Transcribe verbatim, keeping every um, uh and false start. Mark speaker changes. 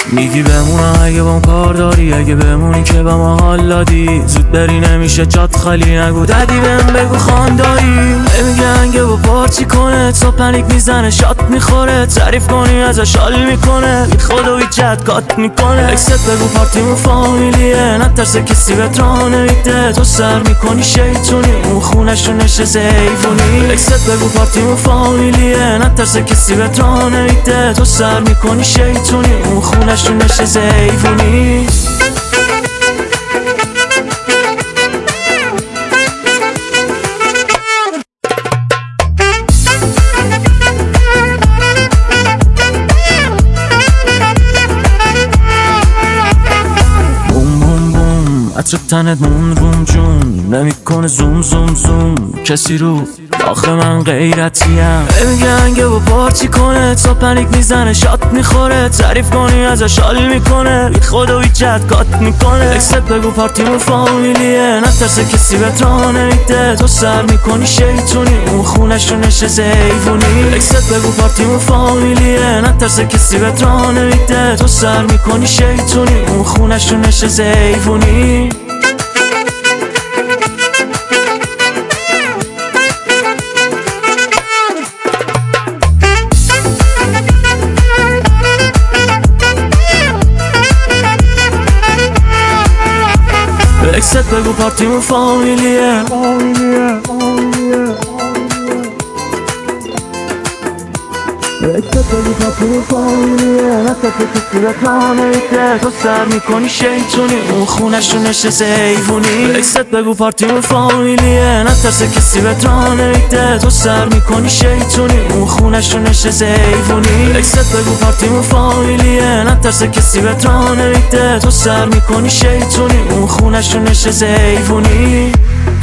Speaker 1: میگی بمونم اگه بام کار داری، اگه بمونی که با ما حال دادی. زود بری نمیشه جات خالی، نگو دادی بهم بگو خواندایی. نمیگن که با پارچی کنه تا پنیک میزنه شات میخوره، تعریف کنی ازش حال میکنه بی خود و ایجاد کات میکنه. اکست بگو پارتیمون فامیلیه، نترسه کسی بهت راه نمیده. تو سر میکنی شیطونی اون خونشو نشسته حیوونی. اکست بگو پارتیمون فامیلیه، نترسه کسی بهت راه نمیده. تو سر میکنی شیطونی اون خونشو نشسته حیوونی. عطر تنت مون روم جون نمیکنه زوم زوم زوم کسی رو آخه من غیرتیم. نمیگن که با پارچی کنه تا پنیک میزنه شات میخوره، تعریف کنی ازش حال میکنه بی خود و ایجاد کات میکنه. اکست بگو پارتیمون فامیلیه، نترسه کسی بهت راه نمیده. تو سر میکنی شیطونی اون خونشو نشسته حیوونی. اکست بگو پارتیمون فامیلیه، نترسه کسی بهت راه نمیده. تو سر میکنی شیطونی اون خونشو نشسته حیوونی. اکست بگو پارتیمون فامیلیه، اکست بگو پارتیمون فامیلیه، نترسه کسی بهت راه نمیده. تو سر میکنی شیطونی اون خونشو نشسته حیوونی. اکست بگو پارتیمون فامیلیه، نترسه کسی بهت راه نمیده. تو سر میکنی شیطونی اون خونشو نشسته حیوونی. اکست بگو پارتیمون فامیلیه، نترسه کسی بهت راه نمیده. تو سر میکنی شیطونی اون خونشو نشسته حیوونی.